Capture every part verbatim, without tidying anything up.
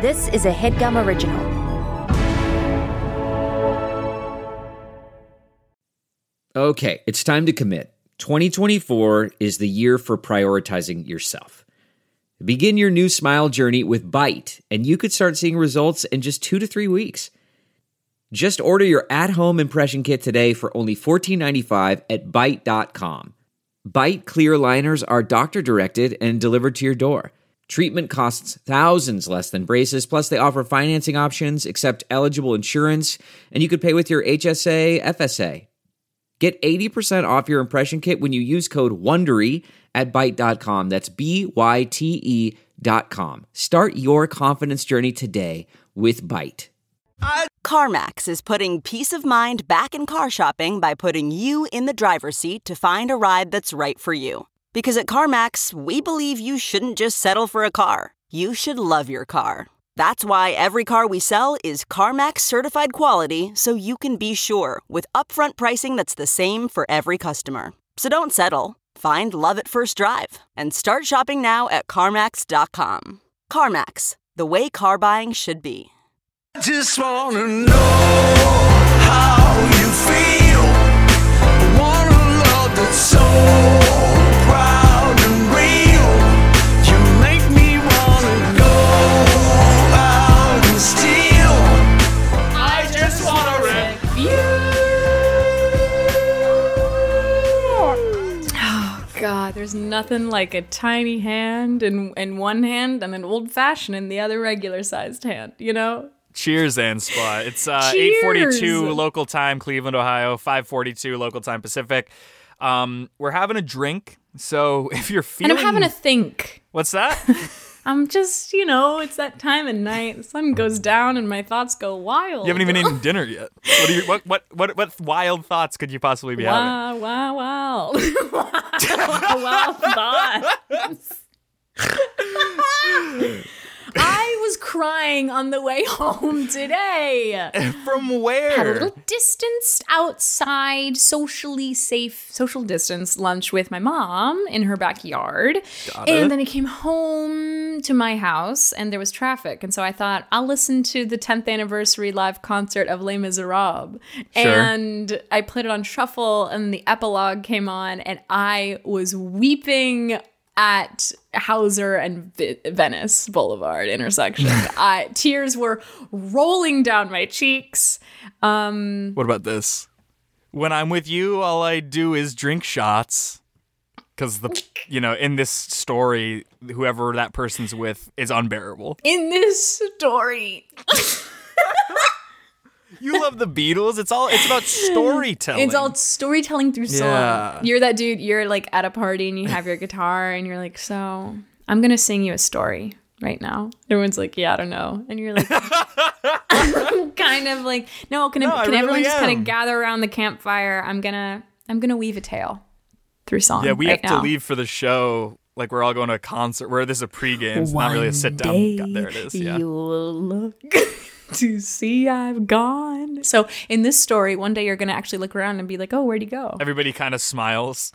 This is a HeadGum original. Okay, it's time to commit. twenty twenty-four is the year for prioritizing yourself. Begin your new smile journey with Byte, and you could start seeing results in just two to three weeks. Just order your at-home impression kit today for only fourteen ninety-five at byte dot com. Byte clear liners are doctor-directed and delivered to your door. Treatment costs thousands less than braces, plus they offer financing options, accept eligible insurance, and you could pay with your H S A, F S A. Get eighty percent off your impression kit when you use code WONDERY at byte dot com. That's B Y T E dot com. Start your confidence journey today with Byte. CarMax is putting peace of mind back in car shopping by putting you in the driver's seat to find a ride that's right for you. Because at CarMax, we believe you shouldn't just settle for a car. You should love your car. That's why every car we sell is CarMax certified quality, so you can be sure with upfront pricing that's the same for every customer. So don't settle. Find love at first drive and start shopping now at CarMax dot com. CarMax, the way car buying should be. Just wanna know how you feel. I want a love that's so proud and real. You make me wanna go out and steal. I just wanna rip you. Oh God, there's nothing like a tiny hand in in one hand and an old fashioned in the other regular sized hand, you know? Cheers and Spot. It's uh, Cheers. eight forty-two local time, Cleveland, Ohio, five forty-two local time Pacific. Um, we're having a drink, so if you're feeling... And I'm having a think. What's that? I'm just, you know, it's that time of night. The sun goes down and my thoughts go wild. You haven't even eaten dinner yet. What, are you, what, what, what, what wild thoughts could you possibly be wow, having? Wow, wow, wow. Wild thoughts. I was crying on the way home today. From where? Had a little distanced outside, socially safe, social distance lunch with my mom in her backyard. Got and it. then I came home to my house and there was traffic. And so I thought, I'll listen to the tenth anniversary live concert of Les Miserables. Sure. And I put it on shuffle and the epilogue came on and I was weeping at Hauser and v- Venice Boulevard intersection. I, tears were rolling down my cheeks. Um, What about this? When I'm with you, all I do is drink shots. Because, the you know, in this story, whoever that person's with is unbearable. in this story, You love the Beatles. It's all it's about storytelling. it's all storytelling through song. Yeah. You're that dude, you're like at a party and you have your guitar and you're like, so I'm going to sing you a story right now. Everyone's like, yeah, I don't know. And you're like, kind of like, no, can, No, I, I can really everyone just kind am. of gather around the campfire? I'm going to, I'm going to weave a tale through song. Yeah, we right have now. to leave for the show. Like, we're all going to a concert where this is a pregame. It's not really a sit down. Day God, there it is. Yeah. You'll look to see I've gone. So in this story, one day you're going to actually look around and be like, oh, where'd he go? Everybody kind of smiles.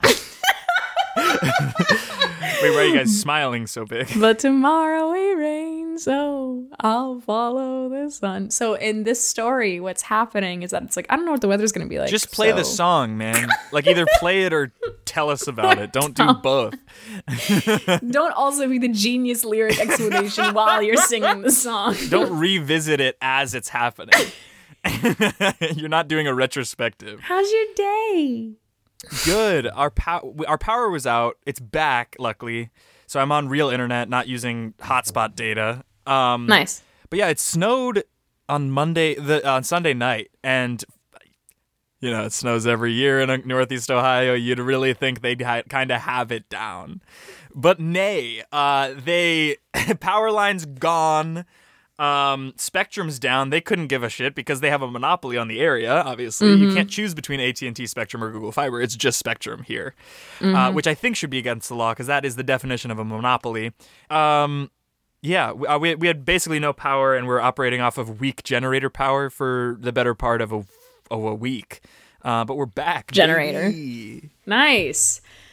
Wait, why are you guys smiling so big? But tomorrow it rains, so I'll follow the sun. So in this story, what's happening is that it's like, I don't know what the weather's going to be like. Just play so. the song, man. Like, either play it or tell us about it. Don't do both. Don't also be the genius lyric explanation while you're singing the song. Don't revisit it as it's happening. You're not doing a retrospective. How's your day? Good. Our pow- our power was out. It's back, luckily. So I'm on real internet, not using hotspot data. Um, Nice. But yeah, it snowed on Monday, the on Sunday night, and you know it snows every year in Northeast Ohio. You'd really think they'd ha- kind of have it down, but nay. Uh, they power lines gone. Um, Spectrum's down. They couldn't give a shit because they have a monopoly on the area. Obviously, Mm-hmm. you can't choose between A T and T Spectrum or Google Fiber. It's just Spectrum here, Mm-hmm. uh, which I think should be against the law because that is the definition of a monopoly. Um, yeah, we, uh, we we had basically no power, and we we're operating off of weak generator power for the better part of a of a week. Uh, but we're back. Generator. baby. Nice.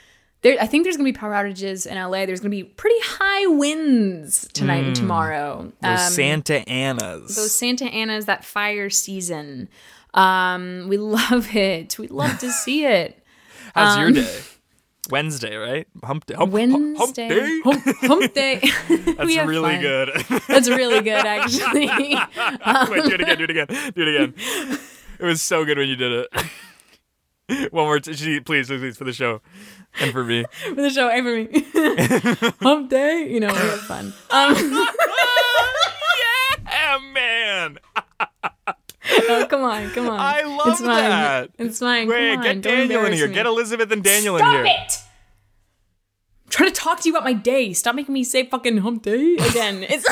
there, I think there's going to be power outages in L A. There's going to be pretty high winds tonight mm, and tomorrow. Those um, Santa Anas. Those Santa Anas, that fire season. Um, we love it. We love to see it. How's um, your day? Wednesday, right? Hump day. Hump, Wednesday. Hump day. Hump, hump day. That's really fun. good. That's really good, actually. Um, Wait, do it again. Do it again. Do it again. It was so good when you did it. One more, t- please, please, please, for the show and for me. For the show and for me. Hump day. You know, we have fun. Um, yeah, man. Oh, come on, come on. I love it's fine. that. It's fine. Wait, come on. get Don't Daniel in here. me. Get Elizabeth and Daniel Stop in here. it! I'm trying to talk to you about my day. Stop making me say fucking hump day again. It's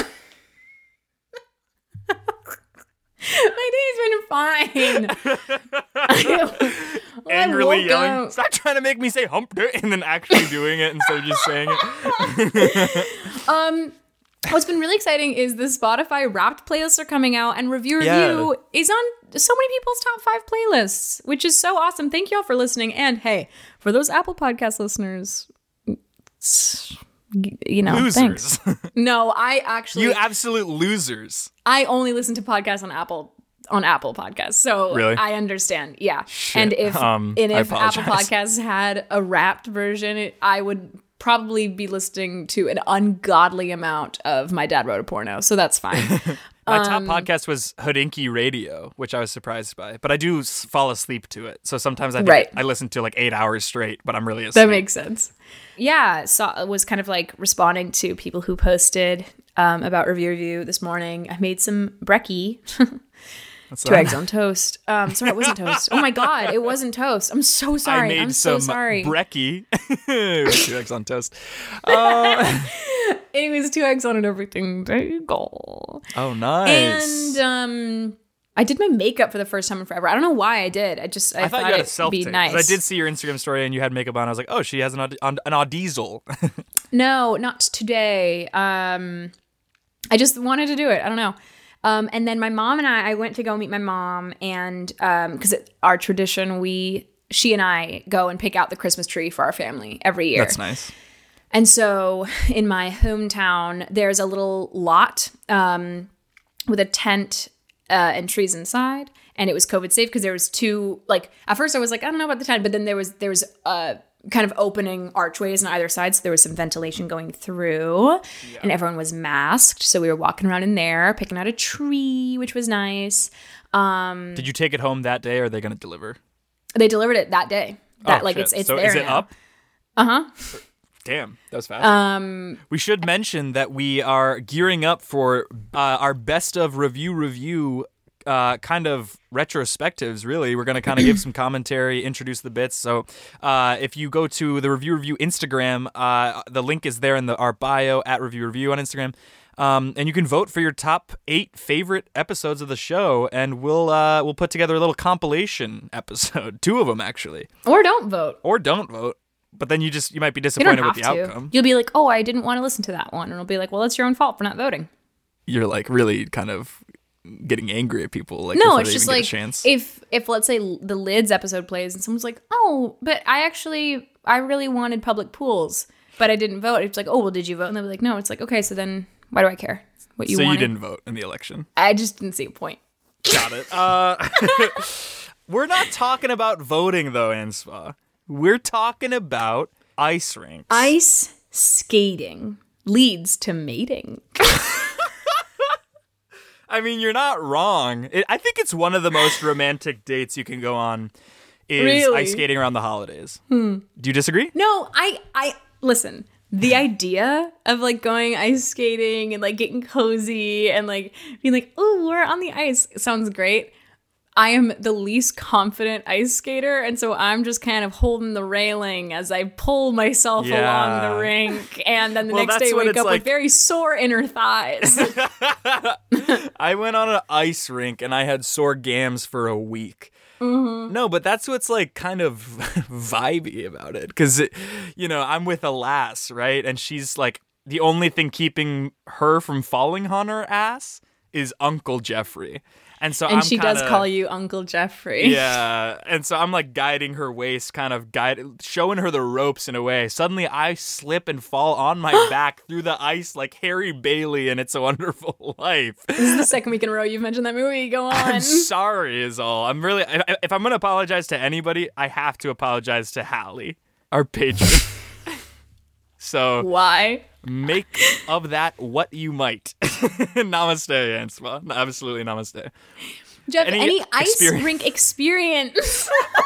my day's been fine. Angrily yelling. Up. Stop trying to make me say hump day and then actually doing it instead of just saying it. um. What's been really exciting is the Spotify Wrapped playlists are coming out, and Review Review yeah. is on so many people's top five playlists, which is so awesome. Thank you all for listening. And hey, for those Apple Podcast listeners, you know, losers. Thanks. No, I actually, you absolute losers. I only listen to podcasts on Apple on Apple Podcasts, so really? I understand. Yeah, Shit. and if um, and if Apple Podcasts had a Wrapped version, it, I would probably be listening to an ungodly amount of My Dad Wrote a Porno, so that's fine. My um, top podcast was Hodinkee Radio, which I was surprised by, but I do s- fall asleep to it. So sometimes I think right. I listen to like eight hours straight, but I'm really asleep. That makes sense. Yeah, so was kind of like responding to people who posted um, about Review Review this morning. I made some brekkie. What's Two that? eggs on toast. Um, sorry, it wasn't toast. Oh my god, it wasn't toast. I'm so sorry. I made I'm some so sorry. brekkie with two eggs on toast. Uh, Anyways, two eggs on an everything bagel. Oh, nice. And um, I did my makeup for the first time in forever. I don't know why I did. I just I, I thought, thought you had a it'd self be tape. nice. I did see your Instagram story and you had makeup on. I was like, oh, she has an aud- an audizel. No, not today. Um, I just wanted to do it. I don't know. Um, and then my mom and I, I went to go meet my mom, and um, because our tradition, we, she and I go and pick out the Christmas tree for our family every year. That's nice. And so in my hometown, there's a little lot um, with a tent uh, and trees inside, and it was COVID safe because there was two. Like at first, I was like, I don't know about the tent, but then there was there was uh, kind of opening archways on either side, so there was some ventilation going through, yeah. and everyone was masked. So we were walking around in there, picking out a tree, which was nice. Um, Did you take it home that day, or are they going to deliver? They delivered it that day. That oh, like shit. it's it's so there is it now. up? Uh huh. Damn, that was fast. Um, we should mention that we are gearing up for uh, our best of review review uh, kind of retrospectives, really. We're going to kind of give some commentary, introduce the bits. So uh, if you go to the Review Review Instagram, uh, the link is there in the, our bio at Review Review on Instagram. Um, and you can vote for your top eight favorite episodes of the show, and we'll uh, we'll put together a little compilation episode, two of them actually. Or don't vote. Or don't vote. But then you just you might be You disappointed don't have with the to. outcome. You'll be like, oh, I didn't want to listen to that one. And it'll be like, well, it's your own fault for not voting. You're like really kind of getting angry at people. Like no, before it's they just even like get a chance. if if let's say the Lids episode plays and someone's like, oh, but I actually I really wanted public pools, but I didn't vote. It's like, oh, well, did you vote? And they'll be like, no. It's like, okay, so then why do I care what you so wanted? you didn't vote in the election. I just didn't see a point. Got it. Uh, we're not talking about voting though, Anspa. We're talking about ice rinks. Ice skating leads to mating. I mean, you're not wrong. It, I think it's one of the most romantic dates you can go on is Really? ice skating around the holidays. Hmm. Do you disagree? No, I, I listen. The idea of like going ice skating and like getting cozy and like being like, oh, we're on the ice sounds great. I am the least confident ice skater, and so I'm just kind of holding the railing as I pull myself Yeah. along the rink, and then the Well, next that's day what wake it's up like. with very sore inner thighs. I went on an ice rink and I had sore gams for a week. Mm-hmm. No, but that's what's like kind of vibey about it. Because, you know, I'm with a lass, right? And she's like, the only thing keeping her from falling on her ass is Uncle Jeffrey. And so and I'm she kinda, does call you Uncle Jeffrey. Yeah. And so I'm like guiding her waist, kind of guide, showing her the ropes in a way. Suddenly I slip and fall on my back through the ice like Harry Bailey in It's a Wonderful Life. This is the second week in a row you've mentioned that movie. Go on. I'm sorry is all. I'm really, if, if I'm going to apologize to anybody, I have to apologize to Hallie, our patron. So Why? make of that what you might. Namaste, Answa. Absolutely namaste. Jeff, Any any, ice experience? rink experience?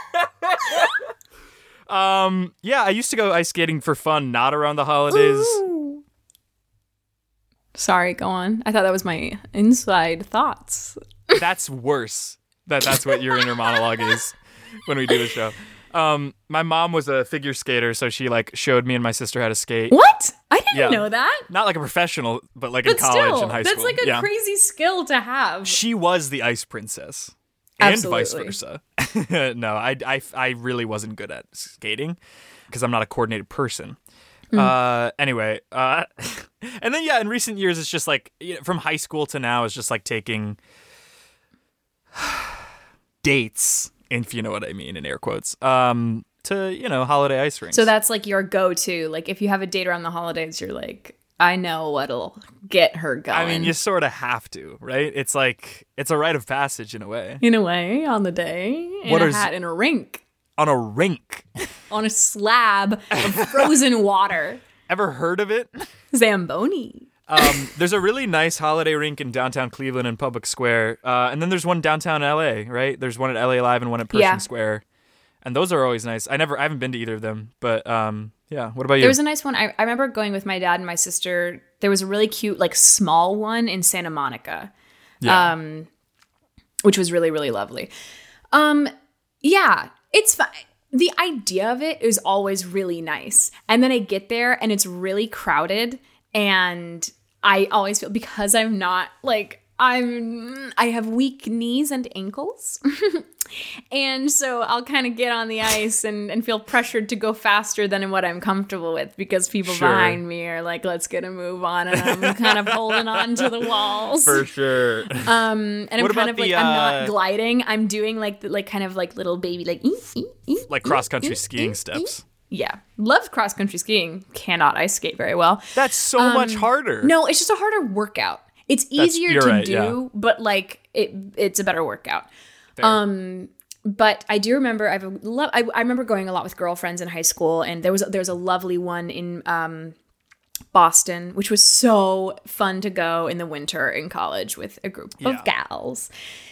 Um, yeah, I used to go ice skating for fun, not around the holidays. Ooh. Sorry, go on. I thought that was my inside thoughts. That's worse. That that's what your inner monologue is when we do the show. Um, my mom was a figure skater, so she like showed me and my sister how to skate. What? I didn't Yeah. know that. Not like a professional, but like But in college still, and high that's school. like a yeah. crazy skill to have. She was the ice princess. And vice Absolutely. versa. No, I, I, I really wasn't good at skating because I'm not a coordinated person. Mm. Uh, anyway, uh, and then yeah, in recent years, it's just like you know, from high school to now, it's just like taking dates, if you know what I mean, in air quotes, um, to you know holiday ice rinks. So that's like your go-to. Like if you have a date around the holidays, you're like, I know what'll get her going. I mean, you sort of have to, right? It's like it's a rite of passage in a way. in a way, on the day, in What a is- hat, in a rink, On a rink. on a slab of frozen water. Ever heard of it? Zamboni. Um, there's a really nice holiday rink in downtown Cleveland in Public Square. Uh, and then there's one downtown L A, right? There's one at L A Live and one at Pershing Yeah. Square. And those are always nice. I never, I haven't been to either of them. But um, yeah, what about you? There was a nice one. I, I remember going with my dad and my sister. There was a really cute, like, small one in Santa Monica, yeah. um, which was really, really lovely. Um, yeah, it's fine. The idea of it is always really nice. And then I get there and it's really crowded. And I always feel, because I'm not, like, I'm, I have weak knees and ankles. And so I'll kind of get on the ice and, and feel pressured to go faster than what I'm comfortable with because people Sure. behind me are like, let's get a move on. And I'm kind of holding on to the walls. For sure. Um, and I'm What kind about of like, the, I'm uh, not gliding. I'm doing like, the, like kind of like little baby, like, ee, ee, ee, Like cross country skiing steps. yeah. Love cross country skiing. Cannot ice skate very well. That's so much harder. Um, No, it's just a harder workout. It's easier you're to right, do, yeah. but like it, it's a better workout. Um, but I do remember I've lo- I, I remember going a lot with girlfriends in high school, and there was there was a lovely one in um, Boston, which was so fun to go in the winter in college with a group Yeah. of gals.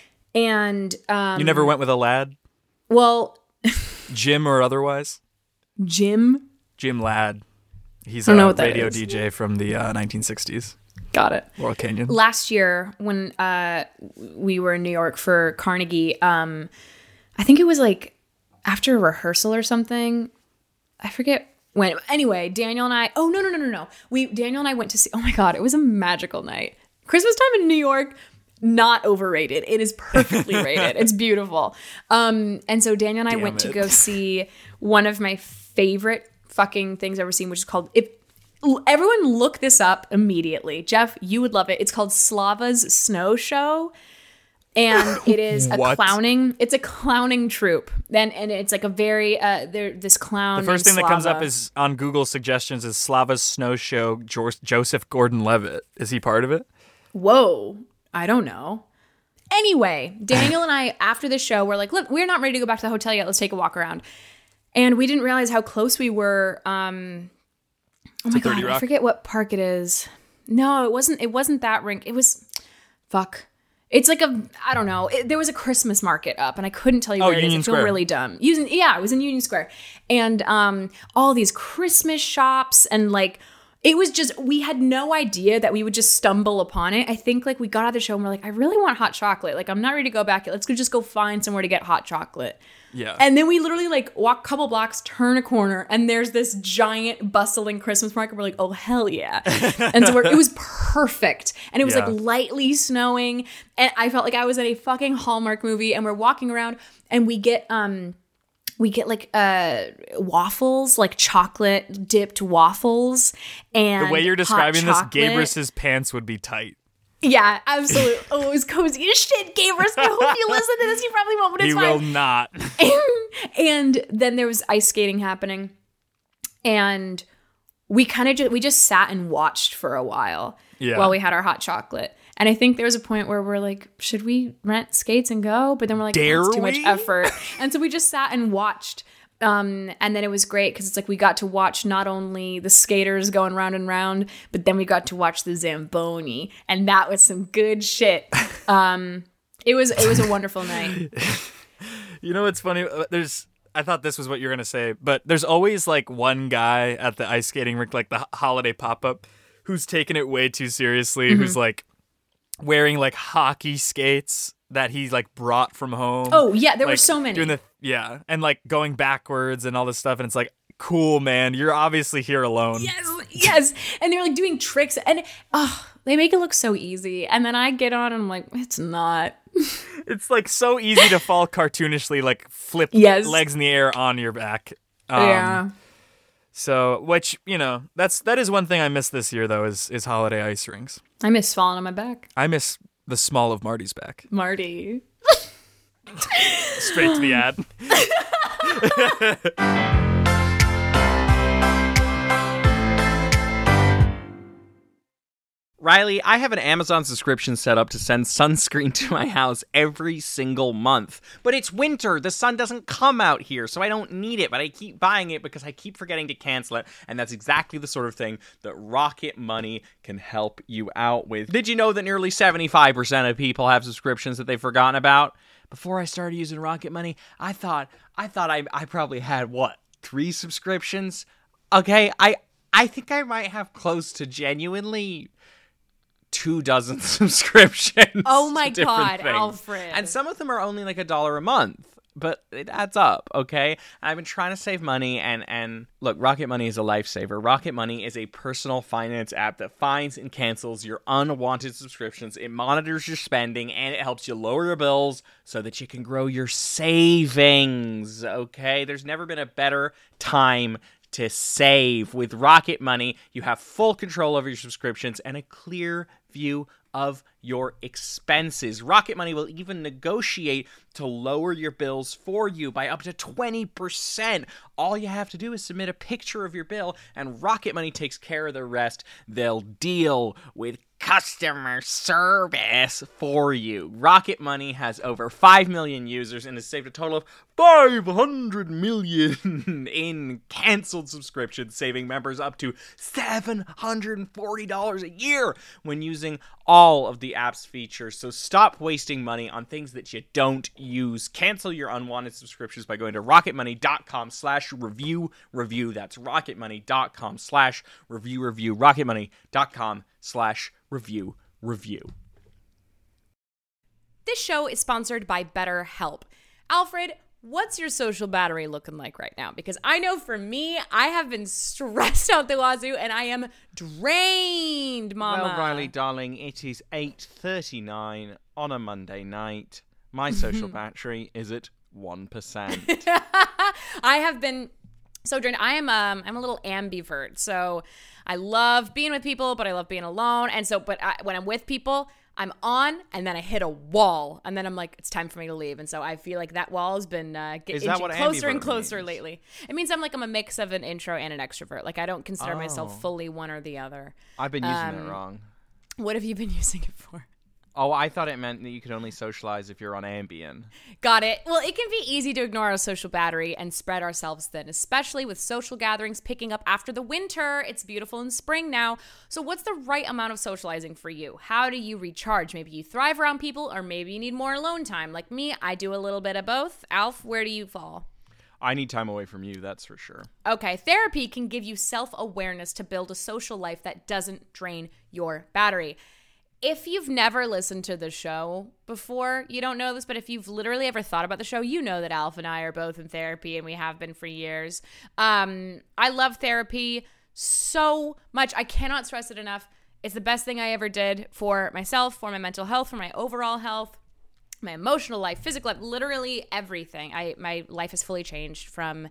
And um, You never went with a lad? well, Jim or otherwise? Jim, Jim Ladd. He's I don't know a what that radio is. D J from the uh, nineteen sixties. got it. Laurel Canyon. Last year when uh, we were in New York for Carnegie, um, I think it was like after a rehearsal or something. I forget when. Anyway, Daniel and I. Oh no no no no no. We Daniel and I went to see. Oh my god, it was a magical night. Christmas time in New York. Not overrated. It is perfectly rated. It's beautiful. Um, and so Daniel and I Damn went to it. go see one of my favorite fucking things I've ever seen, which is called. If everyone look this up immediately, Jeff, you would love it. It's called Slava's Snow Show, and it is a What? clowning. It's a clowning troupe, and and it's like a very uh, there this clown. The first named thing that comes up Slava. is on Google suggestions is Slava's Snow Show, jo- Joseph Gordon-Levitt. Is he part of it? Whoa, I don't know. Anyway, Daniel and I, after the show, we're like, look, we're not ready to go back to the hotel yet. Let's take a walk around. And we didn't realize how close we were. Um, oh my thirty god, I Rock? forget what park it is. No, it wasn't. It wasn't that rink. It was, fuck. It's like a, I don't know. It, there was a Christmas market up, and I couldn't tell you Oh, where it is. Union I feel Square. really dumb. Using, yeah, it was in Union Square, and um, all these Christmas shops, and like, it was just, we had no idea that we would just stumble upon it. I think like we got out of the show and we're like, I really want hot chocolate. Like, I'm not ready to go back. Let's go just go find somewhere to get hot chocolate. Yeah. And then we literally like walk a couple blocks, turn a corner, and there's this giant bustling Christmas market. We're like, oh, hell yeah. And so we're, it was perfect. And it was Yeah. like lightly snowing. And I felt like I was in a fucking Hallmark movie. And we're walking around and we get, um, we get like uh, waffles, like chocolate dipped waffles. And the way you're hot describing this, chocolate. Gabrus's pants would be tight. Yeah, absolutely. Oh, it was cozy as shit, gamers. I hope you listen to this. You probably won't, but it's He fine. will not. And then there was ice skating happening, and we kind of just we just sat and watched for a while Yeah. while we had our hot chocolate. And I think there was a point where we're like, should we rent skates and go? But then we're like, Dare that's too much we? effort. And so we just sat and watched. Um, and then it was great because it's like we got to watch not only the skaters going round and round, but then we got to watch the Zamboni, and that was some good shit. Um, it was it was a wonderful night. You know what's funny? Uh, There's, I thought this was what you were gonna say, but there's always like one guy at the ice skating rink, like the h- holiday pop up, who's taking it way too seriously. Mm-hmm. Who's like wearing like hockey skates that he like brought from home. Oh yeah, there were Like, so many. doing the yeah, and like going backwards and all this stuff, and it's like, cool, man, you're obviously here alone. Yes, yes. And they're like doing tricks, and oh, they make it look so easy. And then I get on and I'm like, it's not. It's like so easy to fall cartoonishly, like flip Yes. legs in the air on your back. Um, Yeah. So, which, you know, that's that is one thing I miss this year though, is is holiday ice rinks. I miss falling on my back. I miss the small of Marty's back. Marty. Straight to the ad. Riley, I have an Amazon subscription set up to send sunscreen to my house every single month. But it's winter. The sun doesn't come out here, so I don't need it. But I keep buying it because I keep forgetting to cancel it. And that's exactly the sort of thing that Rocket Money can help you out with. Did you know that nearly seventy-five percent of people have subscriptions that they've forgotten about? Before I started using Rocket Money, I thought I thought I, I probably had, what, three subscriptions? Okay, I I think I might have close to genuinely two dozen subscriptions. Oh my to different God, things. Alfred. And some of them are only like a dollar a month, but it adds up, okay? I've been trying to save money, and, and look, Rocket Money is a lifesaver. Rocket Money is a personal finance app that finds and cancels your unwanted subscriptions. It monitors your spending, and it helps you lower your bills so that you can grow your savings, okay? There's never been a better time to save. With Rocket Money, you have full control over your subscriptions and a clear view of your expenses. Rocket Money will even negotiate to lower your bills for you by up to twenty percent. All you have to do is submit a picture of your bill, and Rocket Money takes care of the rest. They'll deal with customer service for you. Rocket Money has over five million users and has saved a total of five hundred million in canceled subscriptions, saving members up to seven hundred forty dollars a year when using all of the app's features. So stop wasting money on things that you don't use. Cancel your unwanted subscriptions by going to rocketmoney.com slash review review. That's rocketmoney.com slash review review. rocketmoney.com slash review review. This show is sponsored by BetterHelp. Alfred, what's your social battery looking like right now? Because I know for me, I have been stressed out the wazoo and I am drained, mama. Well, Riley, darling, it is eight thirty-nine on a Monday night. My social battery is at one percent. I have been so drained. I am um I'm a little ambivert. So I love being with people, but I love being alone. And so, but I, when I'm with people, I'm on, and then I hit a wall, and then I'm like, it's time for me to leave. And so I feel like that wall has been uh, getting Is that what closer and ambivert closer means? lately. It means I'm like I'm a mix of an intro and an extrovert. Like I don't consider Oh. myself fully one or the other. I've been using Um, it wrong. What have you been using it for? Oh, I thought it meant that you could only socialize if you're on Ambien. Got it. Well, it can be easy to ignore our social battery and spread ourselves thin, especially with social gatherings picking up after the winter. It's beautiful in spring now. So what's the right amount of socializing for you? How do you recharge? Maybe you thrive around people, or maybe you need more alone time. Like me, I do a little bit of both. Alf, where do you fall? I need time away from you, that's for sure. Okay, therapy can give you self-awareness to build a social life that doesn't drain your battery. If you've never listened to the show before, you don't know this, but if you've literally ever thought about the show, you know that Alf and I are both in therapy, and we have been for years. Um, I love therapy so much. I cannot stress it enough. It's the best thing I ever did for myself, for my mental health, for my overall health, my emotional life, physical life, literally everything. I my life has fully changed from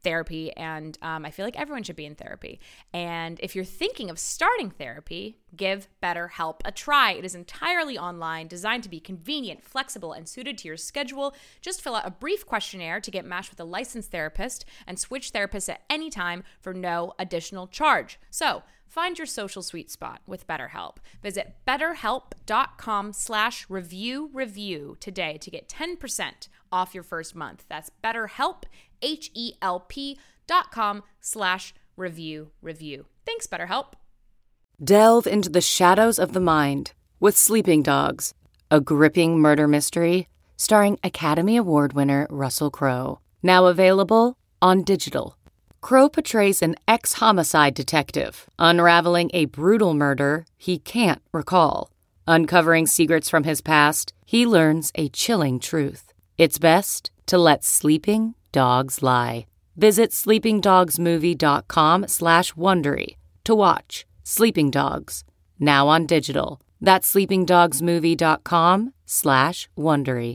therapy, and um, I feel like everyone should be in therapy. And if you're thinking of starting therapy, give BetterHelp a try. It is entirely online, designed to be convenient, flexible, and suited to your schedule. Just fill out a brief questionnaire to get matched with a licensed therapist and switch therapists at any time for no additional charge. So, find your social sweet spot with BetterHelp. Visit betterhelp.com slash review review today to get ten percent off your first month. That's BetterHelp, H-E-L-P dot com slash review review. Thanks, BetterHelp. Delve into the shadows of the mind with Sleeping Dogs, a gripping murder mystery starring Academy Award winner Russell Crowe. Now available on digital. Crowe portrays an ex-homicide detective unraveling a brutal murder he can't recall. Uncovering secrets from his past, he learns a chilling truth. It's best to let sleeping dogs lie. Visit sleepingdogsmovie.com slash Wondery to watch Sleeping Dogs, now on digital. That's sleepingdogsmovie.com slash Wondery.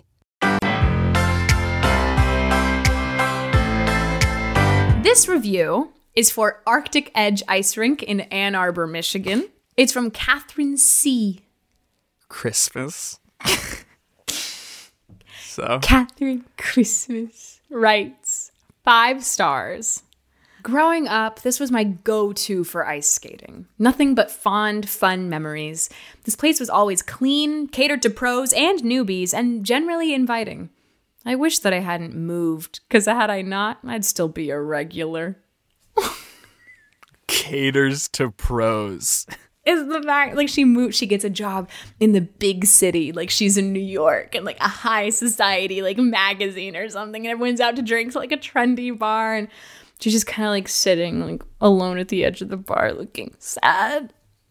This review is for Arctic Edge Ice Rink in Ann Arbor, Michigan. It's from Catherine C. Christmas. So Catherine Christmas writes, five stars. Growing up, this was my go-to for ice skating. Nothing but fond, fun memories. This place was always clean, catered to pros and newbies, and generally inviting. I wish that I hadn't moved, because had I not, I'd still be a regular. caters to pros. Is the fact, like, she moved, she gets a job in the big city, like she's in New York, and like a high society, like magazine or something, and everyone's out to drink to like a trendy bar, and she's just kind of like sitting like alone at the edge of the bar looking sad.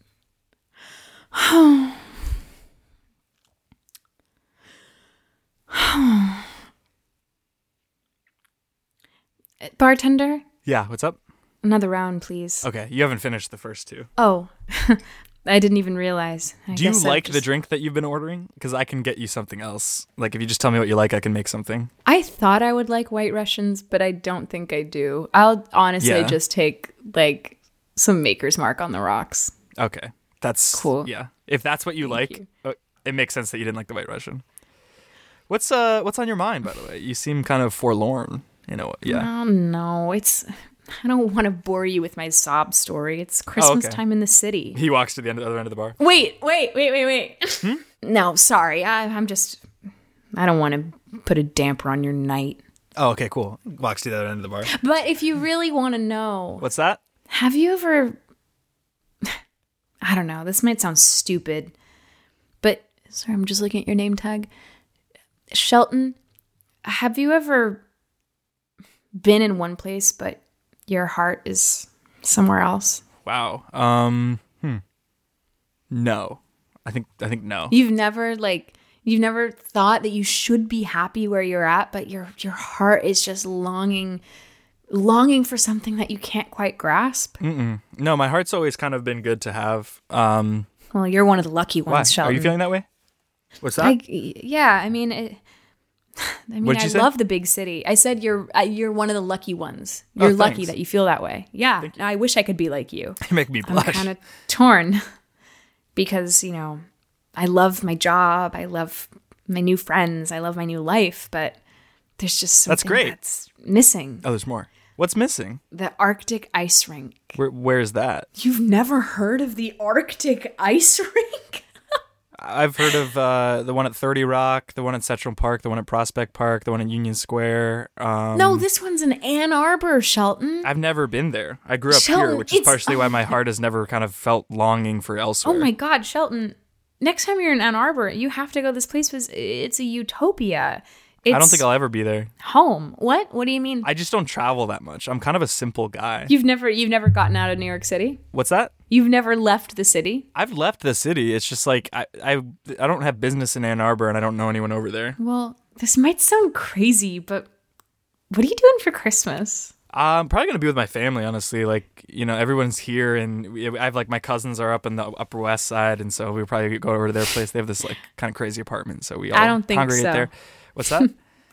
Bartender, Yeah, what's up? another round, please. Okay, you haven't finished the first two. Oh, I didn't even realize. I Do you guess I've like the just- drink that you've been ordering? Because I can get you something else. Like, if you just tell me what you like, I can make something. I thought I would like White Russians, but I don't think I do. I'll honestly Yeah. just take like some Maker's Mark on the rocks. Okay, that's Cool. Yeah, if that's what you like, you. uh, it makes sense that you didn't like the White Russian. What's uh, what's on your mind, by the way? You seem kind of forlorn. You know, yeah. Oh no, it's. I don't want to bore you with my sob story. It's Christmas okay. time in the city. He walks to the end, other end of the bar. Wait, wait, wait, wait, wait. Hmm? No, sorry. I, I'm just. I don't want to put a damper on your night. Oh, okay, cool. Walks to the other end of the bar. But if you really want to know, What's that? have you ever. I don't know. This might sound stupid, but sorry, I'm just looking at your name tag. Shelton, have you ever been in one place, but your heart is somewhere else? Wow. Um. Hmm. No. I think. I think no. You've never like you've never thought that you should be happy where you're at, but your your heart is just longing longing for something that you can't quite grasp. Mm-mm. No, my heart's always kind of been good to have. Um. Well, you're one of the lucky Why? ones, Are Shelton. you feeling that way? What's that? I, yeah, I mean, it, I mean, What'd I you say? love the big city. I said you're uh, you're one of the lucky ones. You're Oh, lucky thanks. that you feel that way. Yeah, I wish I could be like you. You make me I'm blush. kind of torn because, you know, I love my job. I love my new friends. I love my new life, but there's just something That's great. that's missing. Oh, there's more. What's missing? The Arctic ice rink. Where? Where's that? You've never heard of the Arctic ice rink? I've heard of uh, the one at thirty Rock, the one at Central Park, the one at Prospect Park, the one at Union Square. Um, No, this one's in Ann Arbor, Shelton. I've never been there. I grew up Shelton, here, which is it's- partially why my heart has never kind of felt longing for elsewhere. Oh my God, Shelton! Next time you're in Ann Arbor, you have to go. This place was it's a utopia. It's I don't think I'll ever be there. home. What? What do you mean? I just don't travel that much. I'm kind of a simple guy. You've never you've never gotten out of New York City? What's that? You've never left the city? I've left the city. It's just like I, I I don't have business in Ann Arbor and I don't know anyone over there. Well, this might sound crazy, but what are you doing for Christmas? I'm probably gonna be with my family, honestly. Like, you know, everyone's here, and we, I have like my cousins are up in the Upper West Side, and so we probably go over to their place. They have this like kind of crazy apartment, so we all I don't think congregate so. there. What's that?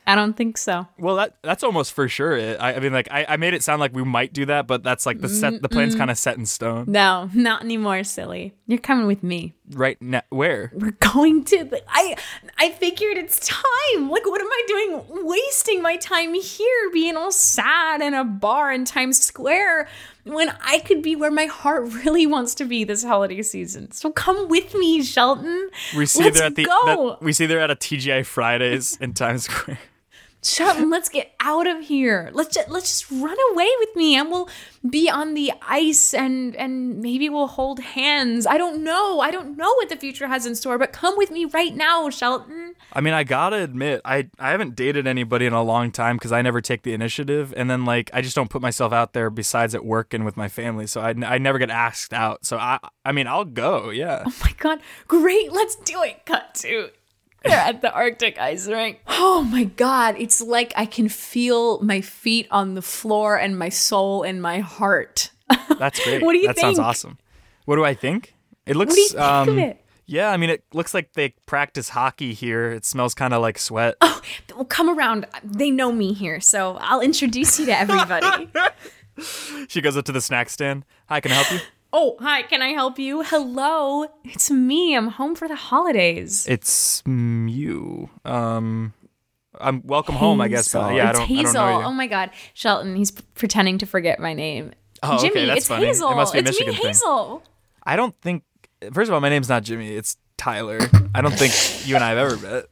I don't think so. Well, that that's almost for sure it. I, I mean, like, I, I made it sound like we might do that, but that's like the set. The plan's kind of set in stone. No, not anymore, silly. You're coming with me. Right now, where? We're going to the, I I figured it's time. Like, what am I doing wasting my time here being all sad in a bar in Times Square when I could be where my heart really wants to be this holiday season? So come with me, Shelton. We see Let's there at the go. that- we see there at a T G I Fridays in Times Square. Shelton, let's get out of here. Let's just, let's just run away with me and we'll be on the ice and and maybe we'll hold hands. I don't know. I don't know what the future has in store, but come with me right now, Shelton. I mean, I gotta admit, I, I haven't dated anybody in a long time because I never take the initiative. And then, like, I just don't put myself out there besides at work and with my family. So I, I never get asked out. So, I I mean, I'll go, yeah. Oh my God. Great. Let's do it. Cut to. They're at the Arctic ice rink. Oh my God. It's like I can feel my feet on the floor and my soul in my heart. That's great. What do you that think? sounds awesome. What do I think? It looks, What do you think um, of it? Yeah, I mean, it looks like they practice hockey here. It smells kind of like sweat. Oh, well, come around. They know me here, so I'll introduce you to everybody. She goes up to the snack stand. Hi, can I help you? Oh, hi, can I help you? Hello, it's me. I'm home for the holidays. It's mm, you. Um, I'm welcome home, I guess. But yeah, I it's don't, Hazel. I don't know you. Oh my God, Shelton. He's p- pretending to forget my name. Oh, okay, Jimmy, that's it's funny. It Hazel. must be a it's Michigan me, thing. Hazel. I don't think. First of all, my name's not Jimmy. It's Tyler. I don't think you and I have ever met.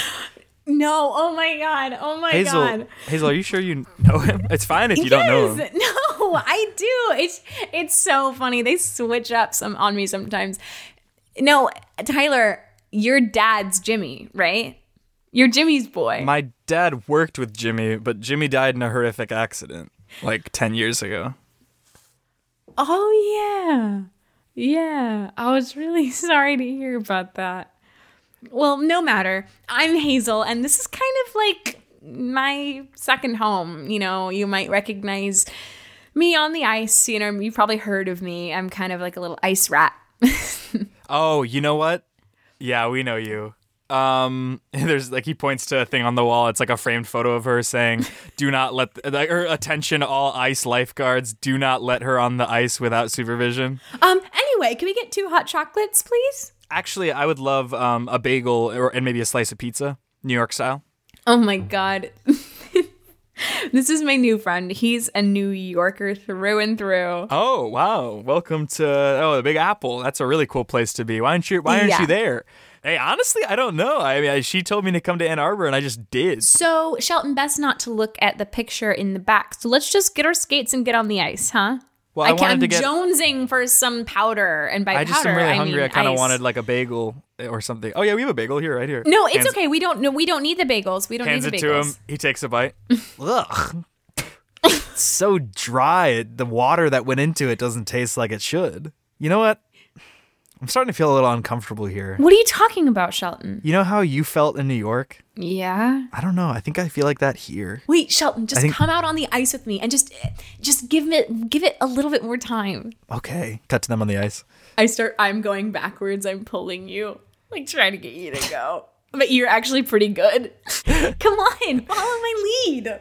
No. Oh my God. Oh my Hazel, God. Hazel, are you sure you know him? It's fine if you don't know him. Yes. No, I do. It's it's so funny. They switch up some on me sometimes. No, Tyler, your dad's Jimmy, right? You're Jimmy's boy. My dad worked with Jimmy, but Jimmy died in a horrific accident like ten years ago. Oh yeah. Yeah. I was really sorry to hear about that. Well, no matter. I'm Hazel, and this is kind of like my second home. You know, you might recognize me on the ice. You know, you've probably heard of me. I'm kind of like a little ice rat. Oh, you know what? Yeah, we know you. Um, there's like he points to a thing on the wall. It's like a framed photo of her saying, "Do not let like her attention, all ice lifeguards. Do not let her on the ice without supervision." Um. Anyway, can we get two hot chocolates, please? Actually, I would love um a bagel or and maybe a slice of pizza, New York style. Oh my God. This is my new friend. He's a New Yorker through and through. Oh wow! Welcome to oh the Big Apple. That's a really cool place to be. Why aren't you Why aren't Yeah. you there? Hey, honestly, I don't know. I mean, she told me to come to Ann Arbor, and I just did. So, Shelton, best not to look at the picture in the back. So let's just get our skates and get on the ice, huh? Well, I, I can't, wanted I'm to get. jonesing for some powder, and by I just powder, am really I hungry. mean I kind of ice. wanted like a bagel or something. Oh yeah, we have a bagel here, right here. No, it's Hands- okay. We don't. No, we don't need the bagels. We don't Hands need it the to bagels. him. He takes a bite. Ugh. It's so dry. The water that went into it doesn't taste like it should. You know what? I'm starting to feel a little uncomfortable here. What are you talking about, Shelton? You know how you felt in New York? Yeah. I don't know. I think I feel like that here. Wait, Shelton, just think- come out on the ice with me and just, just give it, give it a little bit more time. Okay. Cut to them on the ice. I start. I'm going backwards. I'm pulling you, like trying to get you to go. But you're actually pretty good. Come on, follow my lead.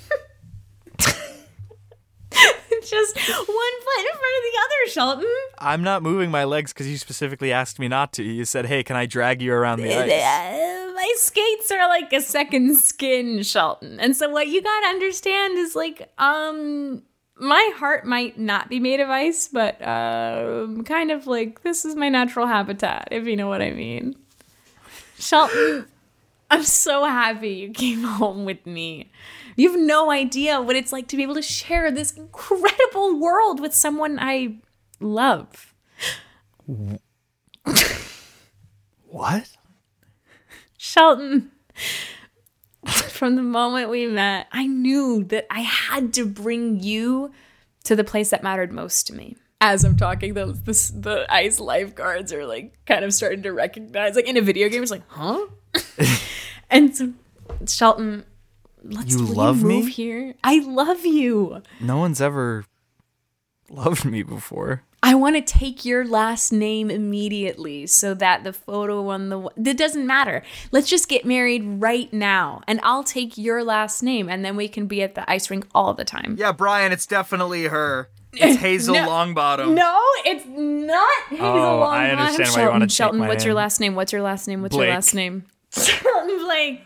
Just one foot in front of the other, Shelton. I'm not moving my legs because you specifically asked me not to. You said, hey, can I drag you around the ice? Uh, my skates are like a second skin, Shelton. And so what you gotta understand is like, um, my heart might not be made of ice, but uh, kind of like this is my natural habitat, if you know what I mean. Shelton, I'm so happy you came home with me. You have no idea what it's like to be able to share this incredible world with someone I love. What? Shelton, from the moment we met, I knew that I had to bring you to the place that mattered most to me. As I'm talking, those the, the ice lifeguards are like kind of starting to recognize, like in a video game, it's like, huh? And so, Shelton, let's You will love you me? move here. I love you. No one's ever loved me before. I want to take your last name immediately so that the photo on the... It doesn't matter. Let's just get married right now. And I'll take your last name. And then we can be at the ice rink all the time. Yeah, Brian, it's definitely her. It's Hazel No. Longbottom. No, it's not Hazel Oh, Longbottom. I understand why you Shelton, wanna take Shelton, my what's your name. last name? What's your last name? What's Blake. your last name? Shelton Blake.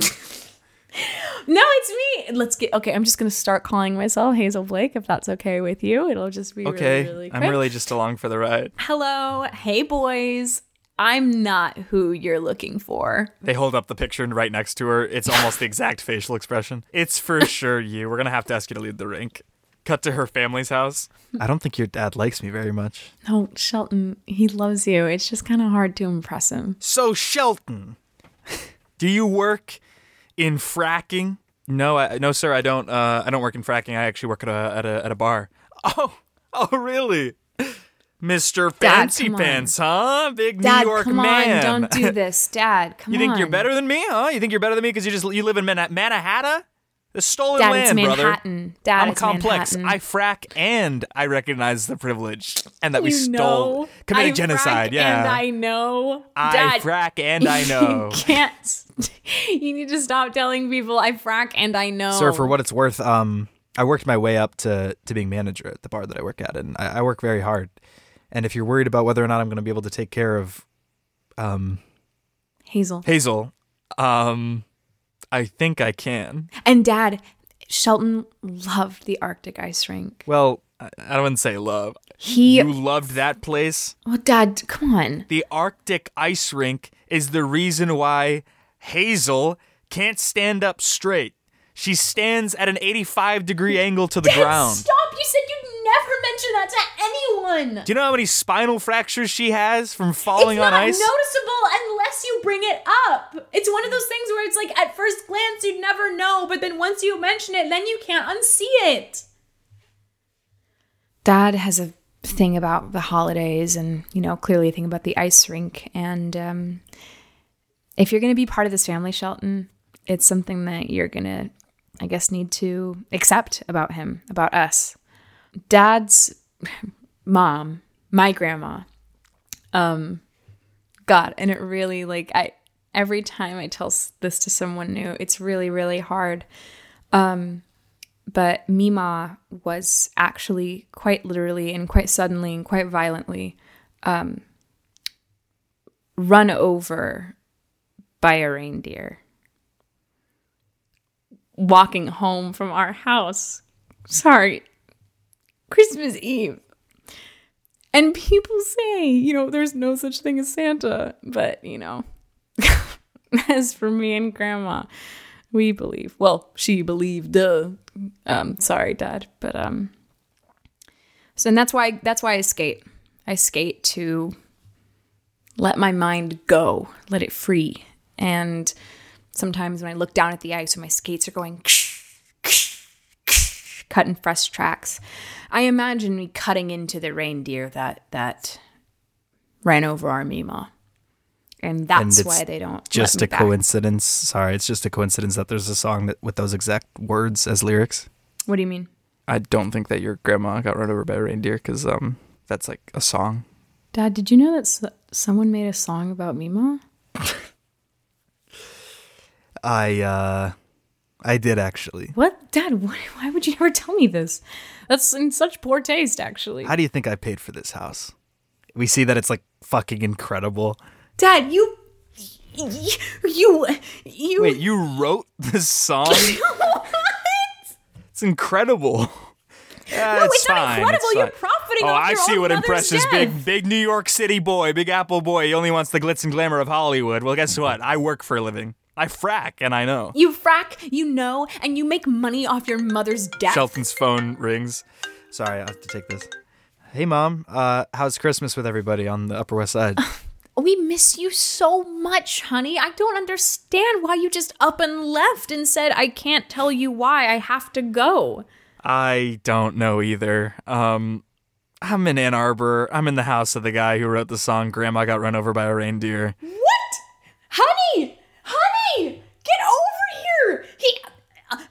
No, it's me. Let's get... Okay, I'm just going to start calling myself Hazel Blake, if that's okay with you. It'll just be Okay, really, really quick. I'm really just along for the ride. Hello. Hey, boys. I'm not who you're looking for. They hold up the picture and right next to her. It's almost the exact facial expression. It's for sure you. We're going to have to ask you to leave the rink. Cut to her family's house. I don't think your dad likes me very much. No, Shelton, he loves you. It's just kind of hard to impress him. So, Shelton, do you work in fracking? No, I, no, sir. I don't. Uh, I don't work in fracking. I actually work at a at a at a bar. Oh, oh, really, Mister Fancy come on. Pants, huh? Big Dad, New York come man. on, don't do this. Dad, come You on. think you're better than me, huh? You think you're better than me because you just you live in Man- Manhattan? The stolen Dad, land, it's brother. Manhattan. Dad, I'm it's complex. Manhattan. I frack and I recognize the privilege and that we You stole, know, committed I genocide. frack Yeah, and I know. I Dad, frack and I know. You can't. You need to stop telling people I frack and I know. Sir, for what it's worth, um, I worked my way up to, to being manager at the bar that I work at, and I, I work very hard. And if you're worried about whether or not I'm going to be able to take care of um, Hazel. Hazel, um, I think I can. And Dad, Shelton loved the Arctic ice rink. Well, I, I wouldn't say love. He... You loved that place? Oh, Dad, come on. The Arctic ice rink is the reason why Hazel can't stand up straight. She stands at an eighty-five degree angle to the Dad, ground. stop! You said you'd never mention that to anyone. Do you know how many spinal fractures she has from falling it's on not ice? noticeable unless you bring it up. It's one of those things where it's like at first glance you'd never know, but then once you mention it, then you can't unsee it. Dad has a thing about the holidays and, you know, clearly a thing about the ice rink. And um, if you're going to be part of this family, Shelton, it's something that you're going to, I guess, need to accept about him, about us. Dad's mom, my grandma, um, God, and it really, like, I, every time I tell s- this to someone new, it's really, really hard. Um, but Mima was actually quite literally and quite suddenly and quite violently um, run over by a reindeer walking home from our house. Sorry, Christmas Eve. And people say, you know, there's no such thing as Santa. But, you know, as for me and Grandma, we believe. Well, she believed, duh. Um, sorry, Dad. But, um, so, and that's why, that's why I skate. I skate to let my mind go, let it free. And sometimes when I look down at the ice when my skates are going cutting fresh tracks, I imagine me cutting into the reindeer that that ran over our Mima. And that's And it's why they don't Just let a me back. coincidence. Sorry, it's just a coincidence that there's a song that with those exact words as lyrics. What do you mean? I don't think that your grandma got run over by a reindeer because um, that's like a song. Dad, did you know that s- someone made a song about Mima? I uh, I did actually. What? Dad, why, why would you never tell me this? That's in such poor taste, actually. How do you think I paid for this house? We see that it's like fucking incredible. Dad, you... You... You... you Wait, you wrote this song? It's incredible. Yeah, No, it's, it's not fine. incredible. It's You're fine. profiting oh, off I your see own what mother's impresses death. big, big New York City boy, Big Apple boy. He only wants the glitz and glamour of Hollywood. Well, guess what? I work for a living. I frack, and I know. You frack, you know, and you make money off your mother's death. Shelton's phone rings. Sorry, I have to take this. Hey, Mom. Uh, how's Christmas with everybody on the Upper West Side? We miss you so much, honey. I don't understand why you just up and left and said, I can't tell you why. I have to go. I don't know either. Um, I'm in Ann Arbor. I'm in the house of the guy who wrote the song "Grandma Got Run Over by a Reindeer." What? Honey! Honey! Get over here! He... Uh,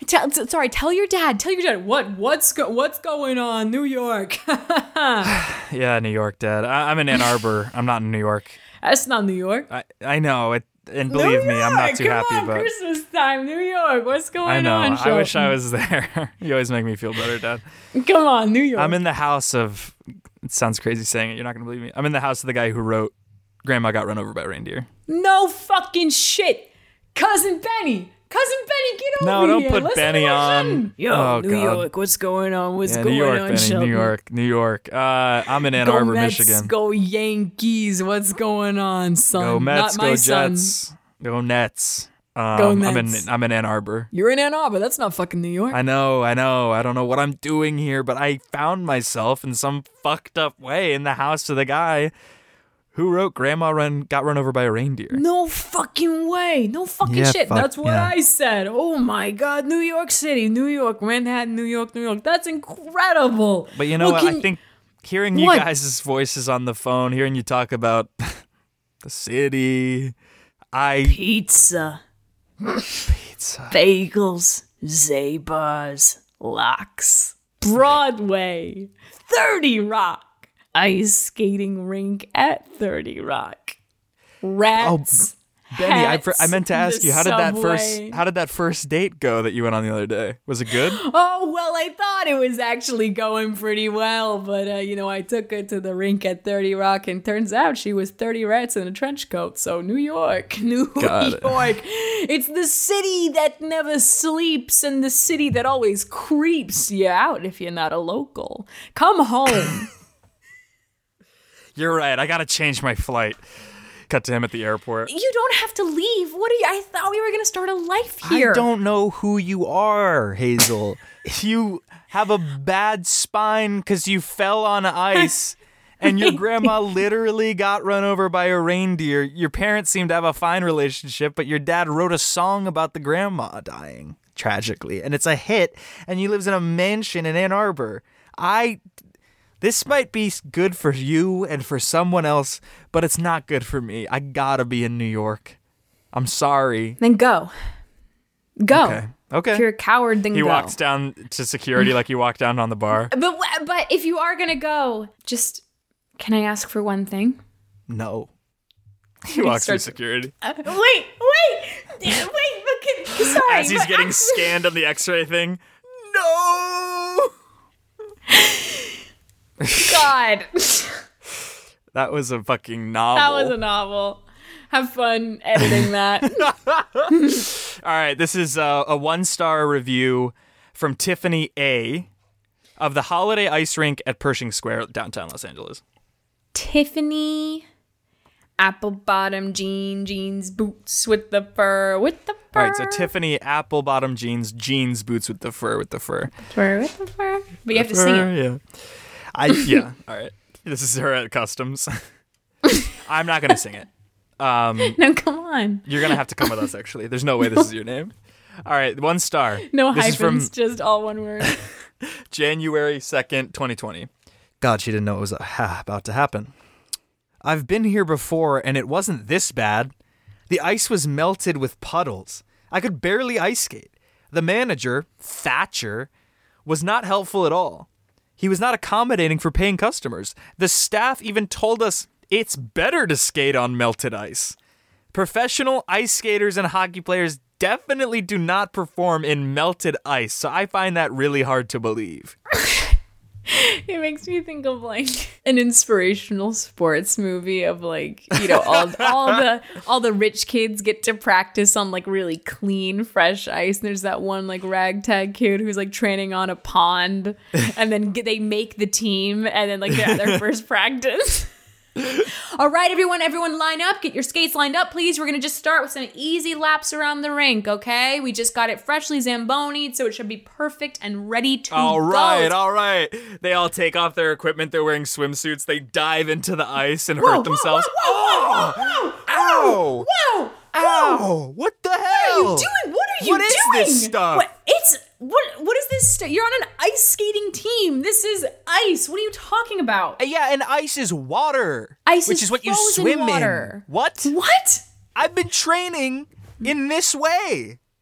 tell, t- sorry, tell your dad. Tell your dad what what's go- what's going on, New York. Yeah, New York, Dad. I- I'm in Ann Arbor. I'm not in New York. That's not New York. I I know it, and believe New me, I'm not York, too come happy on, about. Christmas time, New York. What's going I know. on? I wish I Shelton? was there. You always make me feel better, Dad. Come on, New York. I'm in the house of. It sounds crazy saying it. You're not gonna believe me. I'm in the house of the guy who wrote "Grandma Got Run Over by a Reindeer." No fucking shit, cousin Benny. Cousin Benny, get No, over don't here. put Listen Benny to my on. son. Yo, Oh, New God. York, what's going on? What's Yeah, going New York, on, Benny, Shelton? New York, New York. Uh, I'm in Ann Go Arbor, Mets, Michigan. Go Yankees. What's going on, son? Go Mets, Not my go son. Jets, go Nets. Um, Go I'm Nets. in I'm in Ann Arbor. You're in Ann Arbor. That's not fucking New York. I know, I know. I don't know what I'm doing here, but I found myself in some fucked up way in the house of the guy who wrote "Grandma Run Got Run Over by a Reindeer." No fucking way. No fucking Yeah, shit. fuck, That's what yeah. I said. Oh my God. New York City, New York, Manhattan, New York, New York. That's incredible. But you know Well, what? can- I think hearing you What? guys' voices on the phone, hearing you talk about the city, I Pizza, pizza. bagels, Zabars, locks, Broadway, thirty Rock, ice skating rink at thirty Rock, rats. Benny, I, hats, fr- I meant to ask the you, how did that first subway. how did that first date go that you went on the other day? Was it good? Oh, well, I thought it was actually going pretty well, but, uh, you know, I took her to the rink at thirty Rock, and turns out she was thirty rats in a trench coat. So, New York, New Got it. York. It's the city that never sleeps and the city that always creeps you out if you're not a local. Come home. You're right. I gotta change my flight. Cut to him at the airport. You don't have to leave. What are you? I thought we were going to start a life here. I don't know who you are, Hazel. You have a bad spine because you fell on ice and your grandma literally got run over by a reindeer. Your parents seem to have a fine relationship, but your dad wrote a song about the grandma dying, tragically. And it's a hit, and he lives in a mansion in Ann Arbor. I... This might be good for you and for someone else, but it's not good for me. I gotta be in New York. I'm sorry. Then go. Go. Okay. Okay. If you're a coward, then He go. walks down to security like you walk down on the bar. But but if you are gonna go, just can I ask for one thing? No. He walks through starts- security. Uh, wait, wait, wait. Look, sorry. As he's but getting actually- scanned on the X-ray thing. No. God, That was a fucking novel. that was a novel. Have fun editing that. All right, this is a, a one-star review from Tiffany A. of the Holiday Ice Rink at Pershing Square, downtown Los Angeles. Tiffany, apple bottom jean jeans boots with the fur with the fur. All right, so Tiffany apple bottom jeans, jeans, boots with the fur, with the fur. fur with the fur. But you have to sing it. Yeah. I yeah. All right. This is her at customs. I'm not gonna sing it. Um, No, come on. you're gonna have to come with us. Actually, there's no way this is your name. All right, one star. No This is hyphens, from just all one word. January second, twenty twenty. God, she didn't know it was uh, ha, about to happen. I've been here before, and it wasn't this bad. The ice was melted with puddles. I could barely ice skate. The manager, Thatcher, was not helpful at all. He was not accommodating for paying customers. The staff even told us it's better to skate on melted ice. Professional ice skaters and hockey players definitely do not perform in melted ice, so I find that really hard to believe. It makes me think of like an inspirational sports movie of like, you know, all all the all the rich kids get to practice on like really clean, fresh ice. And there's that one like ragtag kid who's like training on a pond, and then get, they make the team, and then like they're at their first practice. All right, everyone, everyone line up. Get your skates lined up, please. We're going to just start with some easy laps around the rink, okay? We just got it freshly Zamboni'd, so it should be perfect and ready to All go. right, all right. They all take off their equipment. They're wearing swimsuits. They dive into the ice and Whoa, hurt whoa, themselves. whoa, whoa, whoa, whoa, Ow! Whoa! Ow! What the hell? What are you doing? What are you What is doing? this stuff? What, it's what? What is this stuff? You're on an ice skating team. This is ice. What are you talking about? Uh, Yeah, and ice is water. Ice which is is what you frozen swim water. in. What? What? I've been training in this way.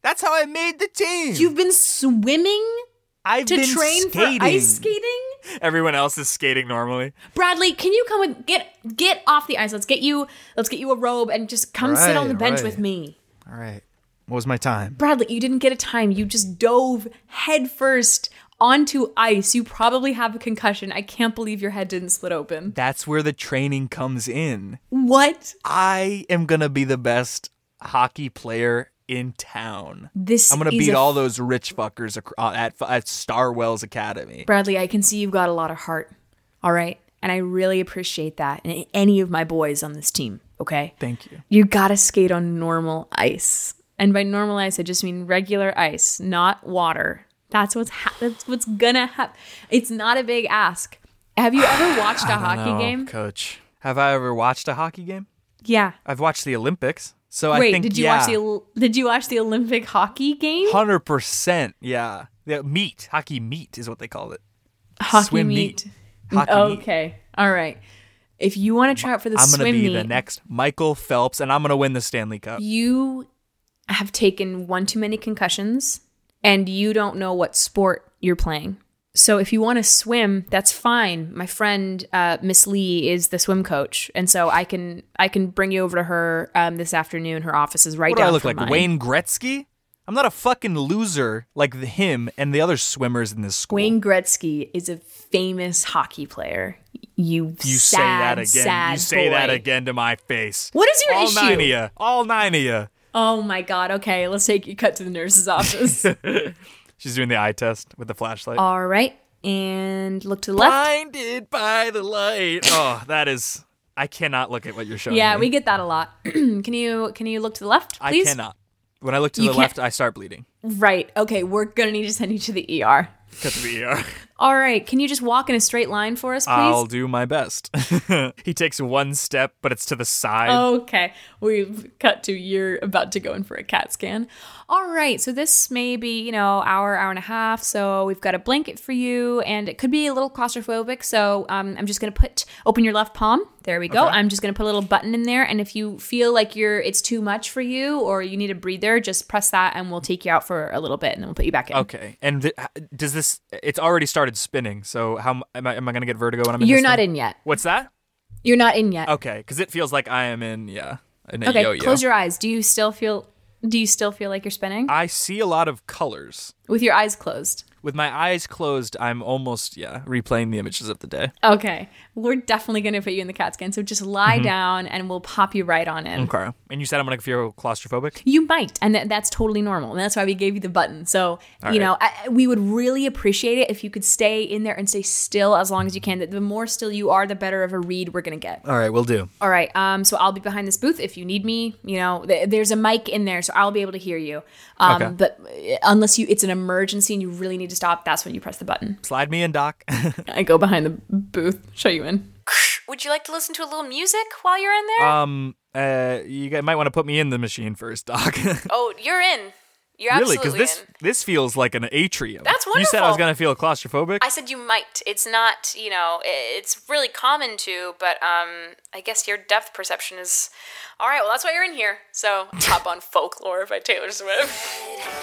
That's how I made the team. You've been swimming I've to been train skating. for ice skating? Everyone else is skating normally. Bradley, can you come with get get off the ice? Let's get you let's get you a robe and just come sit on the Right, bench right. with me. All right. What was my time? Bradley, you didn't get a time. You just dove headfirst onto ice. You probably have a concussion. I can't believe your head didn't split open. That's where the training comes in. What? I am going to be the best hockey player in town. This I'm going to is beat a all those rich fuckers ac- uh, at, at Starwells Academy. Bradley, I can see you've got a lot of heart. All right? And I really appreciate that in any of my boys on this team, okay? Thank you. You got to skate on normal ice. And by normal ice, I just mean regular ice, not water. That's what's ha- that's what's gonna happen. It's not a big ask. Have you ever watched a hockey No, game? Coach. Have I ever watched a hockey game? Yeah. I've watched the Olympics. So I Wait, think did you yeah, watch the Ol- Did you watch the Olympic hockey game? one hundred percent. Yeah. The meet. Hockey meet is what they call it. Hockey Swim meet. meet. Hockey meet. Okay. All right. If you want to try out for the I'm swim going to be meet, the next Michael Phelps, and I'm going to win the Stanley Cup. you have taken one too many concussions and you don't know what sport you're playing. So if you want to swim, that's fine. My friend uh, Miss Lee is the swim coach, and so I can I can bring you over to her um, this afternoon. Her office is right What do down I look from like? mine. Wayne Gretzky? I'm not a fucking loser like the, him and the other swimmers in this school. Wayne Gretzky is a famous hockey player. You, you sad, say that again. sad You say boy. that again to my face. What is your All issue? nine of you. All nine of you. Oh my God. Okay, let's take you cut to the nurse's office. She's doing the eye test with the flashlight. All right, and look to the left. Blinded by the light. Oh, that is. I cannot look at what you're showing Yeah, me. we get that a lot. can you can you look to the left, I please? cannot. When I look to You the can't- left, I start bleeding. Right. Okay, we're gonna need to send you to the E R. Cut to the E R. All right. Can you just walk in a straight line for us, please? I'll do my best. He takes one step, but it's to the side. Okay. We've cut to you're about to go in for a CAT scan. All right. So this may be, you know, hour, hour and a half. So we've got a blanket for you, and it could be a little claustrophobic. So um, I'm just gonna put open your left palm. There we go. Okay. I'm just gonna put a little button in there, and if you feel like you're it's too much for you or you need a breather, just press that, and we'll take you out for a little bit, and then we'll put you back in. Okay. And th- does this? It's already started spinning. So how m- am I? Am I going to get vertigo when I'm in? You're this not thing? in yet. What's that? You're not in yet. Okay, because it feels like I am in. Yeah. In a Okay, yo-yo. close your eyes. Do you still feel do you still feel like you're spinning? I see a lot of colors. With your eyes closed. With my eyes closed, I'm almost yeah replaying the images of the day. Okay. We're definitely going to put you in the CAT scan. So just lie Mhm. down and we'll pop you right on in. Okay. And you said I'm gonna feel claustrophobic. You might, and th- that's totally normal, and that's why we gave you the button. So, All you right. know, I, we would really appreciate it if you could stay in there and stay still as long as you can. The- The more still you are, the better of a read we're gonna get. All right, we'll do. All right, um, so I'll be behind this booth if you need me. You know, th- there's a mic in there, so I'll be able to hear you. Um, Okay. But uh, unless you, it's an emergency and you really need to stop, that's when you press the button. Slide me in, Doc. I go behind the booth, show you in. Would you like to listen to a little music while you're in there? um, uh, you guys might want to put me in the machine first, Doc. oh, you're in. You're Really? absolutely Because this in. this feels like an atrium. That's You said I was wonderful. gonna feel claustrophobic. I said you might. It's not, you know, i- it's really common to, but um, I guess your depth perception is. All right, well, that's why you're in here. So, hop on Folklore by Taylor Swift.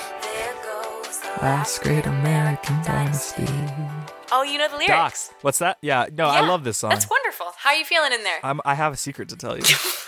Last great American dynasty. Oh, you know the lyrics. Doc, what's that? Yeah, no, I Yeah, love this song. That's wonderful. How are you feeling in there? I'm, I have a secret to tell you.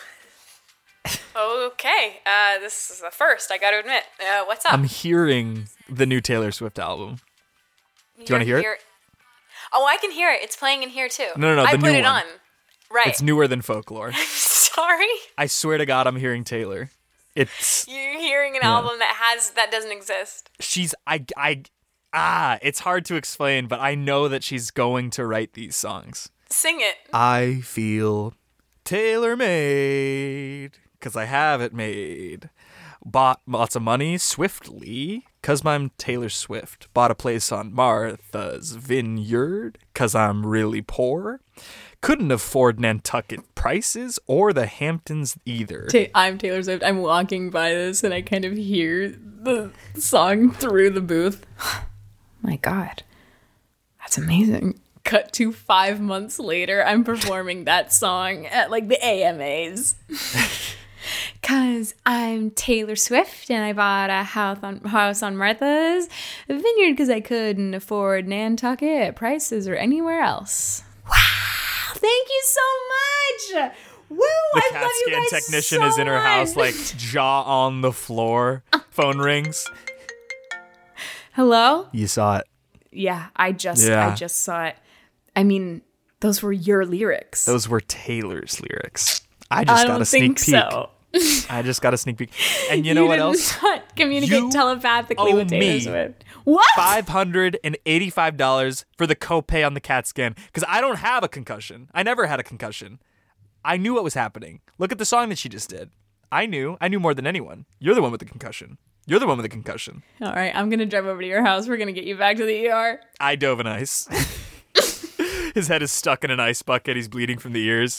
Okay, uh, this is the first, I gotta admit. Uh, what's up? I'm hearing the new Taylor Swift album. Do you want to hear it? Oh, I can hear it. It's playing in here too. No, no, no, I the put new it one. on. Right. It's newer than Folklore. Sorry? I swear to God, I'm hearing Taylor. It's You're hearing an Yeah. album that has that doesn't exist. she's I I ah. It's hard to explain, but I know that she's going to write these songs. Sing it. I feel tailor made because I have it made. Bought lots of money swiftly because I'm Taylor Swift. Bought a place on Martha's Vineyard because I'm really poor. Couldn't afford Nantucket prices or the Hamptons either. Ta- I'm Taylor Swift. I'm walking by this and I kind of hear the song through the booth. My God, that's amazing. Cut to five months later, I'm performing that song at like the A M As. Cause I'm Taylor Swift and I bought a house on house on Martha's Vineyard because I couldn't afford Nantucket prices or anywhere else. Wow! Thank you so much. Woo! The I CAT love you scan guys technician so is in her house, much. like jaw on the floor. Phone rings. Hello? You saw it. Yeah, I just Yeah. I just saw it. I mean, those were your lyrics. Those were Taylor's lyrics. I I just got don't a sneak think peek. so. I just got a sneak peek. And you know you what did else? Not communicate You telepathically owe with Taylor me Swift. What? five hundred eighty-five dollars for the copay on the CAT scan because I don't have a concussion. I never had a concussion. I knew what was happening. Look at the song that she just did. I knew. I knew more than anyone. You're the one with the concussion. You're the one with the concussion. All right, I'm gonna drive over to your house. We're gonna get you back to the E R. I dove in ice. His head is stuck in an ice bucket. He's bleeding from the ears.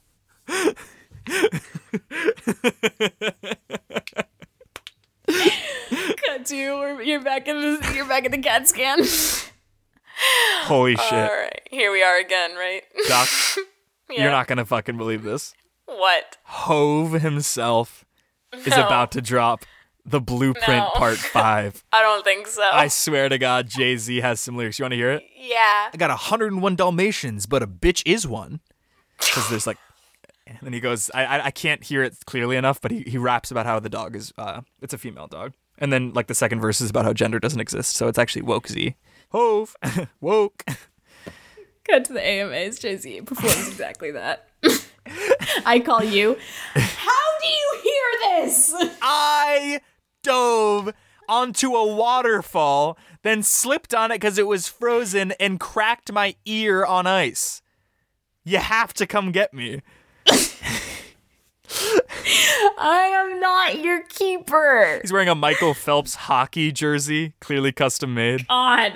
Cut to we're- you're back in the you're back in the CAT scan. Holy shit. All right, here we are again, right? Doc, Yeah. you're not going to fucking believe this. What? Hove himself is No. about to drop the Blueprint No. Part five. I don't think so. I swear to God, Jay-Z has some lyrics. You want to hear it? yeah. I got one hundred one Dalmatians, but a bitch is one. Because there's like, and then he goes, I, I I can't hear it clearly enough, but he, he raps about how the dog is, uh, it's a female dog. And then like the second verse is about how gender doesn't exist, so it's actually woke Z. Hove, woke. Cut to the A M As. Jay-Z performs exactly that. I call you. How do you hear this? I dove onto a waterfall, then slipped on it because it was frozen and cracked my ear on ice. You have to come get me. I am not your keeper. He's wearing a Michael Phelps hockey jersey, clearly custom made. God.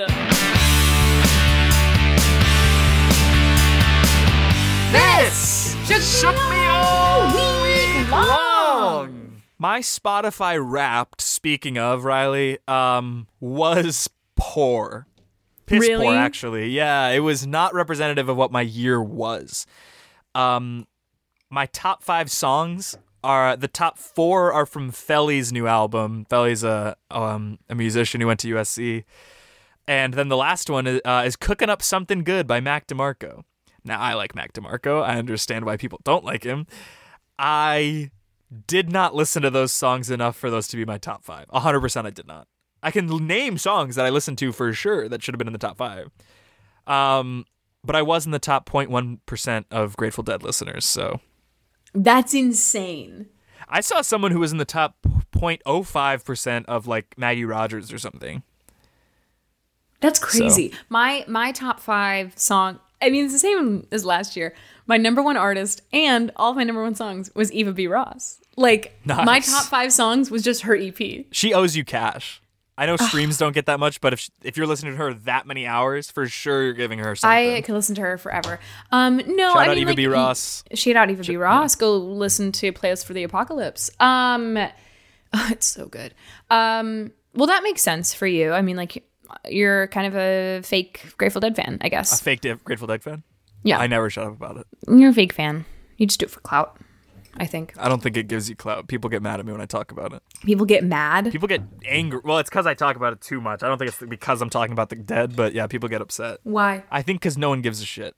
This shook me all week long. long. My Spotify Wrapped, speaking of, Riley, um, was poor. Piss Really? poor, actually. Yeah, it was not representative of what my year was. Um, my top five songs are, the top four are from Felly's new album. Felly's a, um, a musician who went to U S C. And then the last one is, uh, is Cooking Up Something Good by Mac DeMarco. Now, I like Mac DeMarco. I understand why people don't like him. I did not listen to those songs enough for those to be my top five. one hundred percent I did not. I can name songs that I listened to for sure that should have been in the top five. Um, but I was in the top zero point one percent of Grateful Dead listeners, so. That's insane. I saw someone who was in the top zero point zero five percent of like Maggie Rogers or something. That's crazy. My my top five song. I mean, it's the same as last year. My number one artist and all of my number one songs was Eva B. Ross. Like Nice. my top five songs was just her E P. She owes you cash. I know streams don't get that much, but if if you're listening to her that many hours, for sure you're giving her something. I could listen to her forever. Um, no, Shout I out mean, Eva like, B. Ross. Shout out Eva B. Ross. Go listen to Playlist for the Apocalypse. Um, it's so good. Um, well, that makes sense for you. I mean, like, you're kind of a fake Grateful Dead fan, I A guess. fake Dev- Grateful Dead fan? Yeah, I never shut up about it. you're a fake fan. You just do it for clout, I think. I don't think it gives you clout. People get mad at me when I talk about it. People get mad. People get angry. Well, it's because I talk about it too much. I don't think it's because I'm talking about the dead, but yeah, people get upset. Why? I think because no one gives a shit.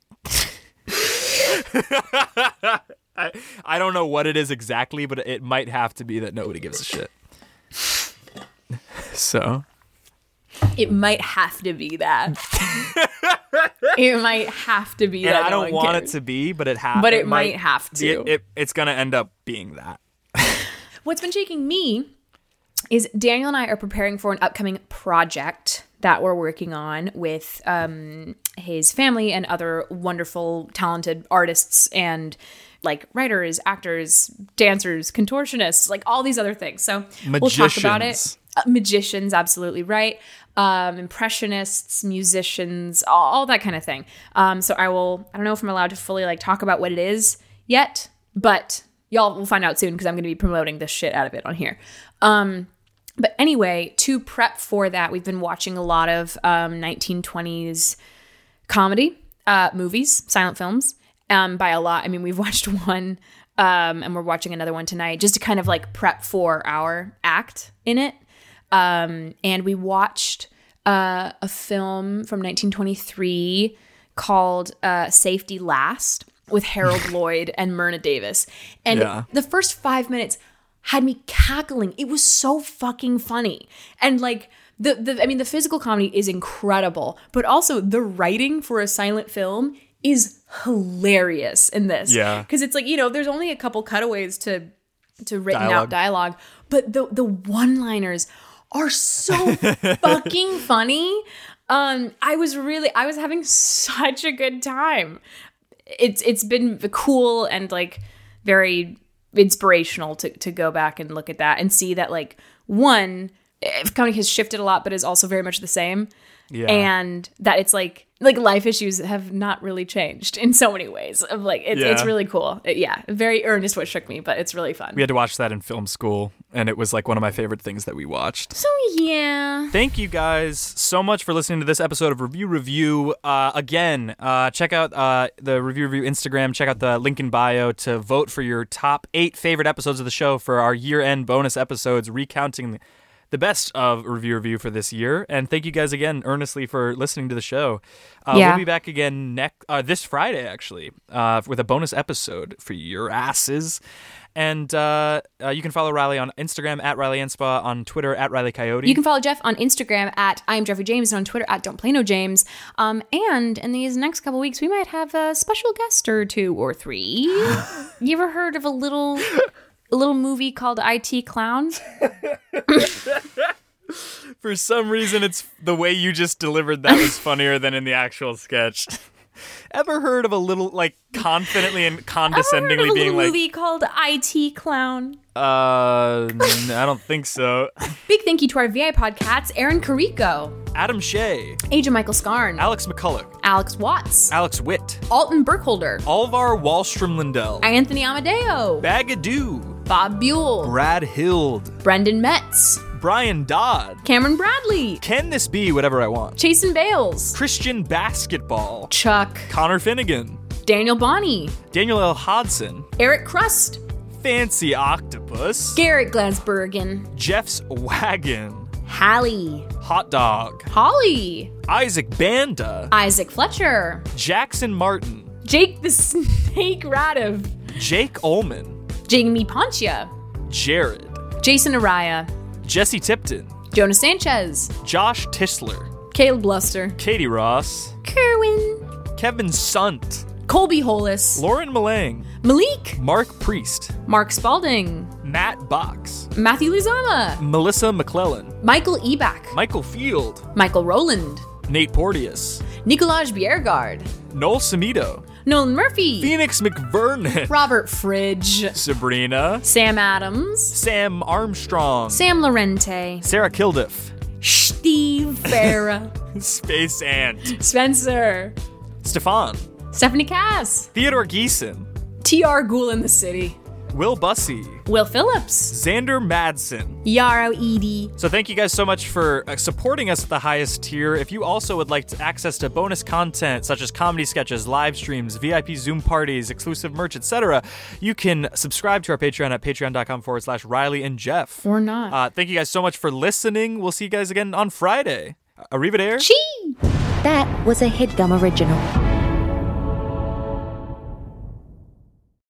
I, I don't know what it is exactly, but it might have to be that nobody gives a shit. So, It might have to be that. It might have to be and that. I no don't one want cares. it to be, but it has. But it might have to. It, it, it's gonna end up being that. What's been shaking me is Daniel and I are preparing for an upcoming project that we're working on with um, his family and other wonderful, talented artists and like writers, actors, dancers, contortionists, like all these other things. So we'll talk about it. Magicians. Uh, magicians, absolutely right. Um, impressionists, musicians, all, all that kind of thing. Um, so I will, I don't know if I'm allowed to fully like talk about what it is yet, but y'all will find out soon because I'm going to be promoting the shit out of it on here. Um, but anyway, to prep for that, we've been watching a lot of um, nineteen twenties comedy uh, movies, silent films. Um, by a lot, I mean we've watched one Um, and we're watching another one tonight just to kind of like prep for our act in it. Um, and we watched uh, a film from nineteen twenty-three called uh, Safety Last with Harold Lloyd and Myrna Davis. And Yeah. the first five minutes had me cackling. It was so fucking funny. And like, the, the I mean, the physical comedy is incredible, but also the writing for a silent film is hilarious in this. Yeah. Because it's like, you know, there's only a couple cutaways to to written Dialogue. out dialogue, but the the one-liners are so fucking funny. Um, I was really, I was having such a good time. It's it's been cool and like very inspirational to to go back and look at that and see that like one, comedy has shifted a lot, but is also very much the same. Yeah. And that it's like like life issues have not really changed in so many ways. Of like it's Yeah. it's really cool. It- yeah, very earnest what shook me, but it's really fun. We had to watch that in film school, and it was like one of my favorite things that we watched. So yeah. Thank you guys so much for listening to this episode of Review Review. Uh, again, uh, check out uh, the Review Review Instagram. Check out the link in bio to vote for your top eight favorite episodes of the show for our year-end bonus episodes, recounting the best of Review Review for this year. And thank you guys again earnestly for listening to the show. Uh, Yeah. We'll be back again next uh, this Friday, actually, uh, with a bonus episode for your asses. And uh, uh, you can follow Riley on Instagram at Riley Enspa, on Twitter at Riley Coyote. You can follow Jeff on Instagram at I am Jeffrey James and on Twitter at Don't Play No James. Um, and in these next couple weeks, we might have a special guest or two or three. You ever heard of a little a little movie called I T Clown? For some reason, it's the way you just delivered that was funnier than in the actual sketch. Ever heard of a little, like, confidently and Ever heard condescendingly of a being little like, movie called I T Clown? uh, n- I don't think so. Big thank you to our V I podcasts, Aaron Carrico, Adam Shea, Aja Michael Scarn, Alex McCulloch, Alex Watts, Alex Witt, Alton Burkholder, Alvar Wallstrom Lindell, Anthony Amadeo, Bagadoo, Bob Buell, Brad Hild, Brendan Metz, Brian Dodd, Cameron Bradley, Can This Be Whatever I Want, Chasen Bales, Christian Basketball, Chuck, Connor Finnegan, Daniel Bonney, Daniel L. Hodson, Eric Crust, Fancy Octopus, Garrett Glansbergen, Jeff's Wagon, Hallie, Hot Dog, Holly, Isaac Banda, Isaac Fletcher, Jackson Martin, Jake the Snake Radiv, Jake Ullman, Jamie Pontia, Jared, Jason Araya, Jesse Tipton, Jonas Sanchez, Josh Tisler, Caleb Luster, Katie Ross, Kerwin, Kevin Sunt, Colby Hollis, Lauren Malang, Malik, Mark Priest, Mark Spalding, Matt Box, Matthew Luzama, Melissa McClellan, Michael Ebach, Michael Field, Michael Rowland, Nate Porteous, Nicolaj Bjergard, Noel Samito, Nolan Murphy, Phoenix McVernon, Robert Fridge, Sabrina, Sam Adams, Sam Armstrong, Sam Lorente, Sarah Kildiff, Steve Farah, Space Ant, Spencer, Stefan, Stephanie Cass, Theodore Geeson, T R Ghoul in the City, Will Bussey, Will Phillips, Xander Madsen. Yarrow Edie. So thank you guys so much for uh, supporting us at the highest tier. If you also would like to access to bonus content such as comedy sketches, live streams, V I P Zoom parties, exclusive merch, et cetera, you can subscribe to our Patreon at patreon.com forward slash Riley and Jeff. Or not. Uh, thank you guys so much for listening. We'll see you guys again on Friday. Arrivederci. Chee! That was a HeadGum original.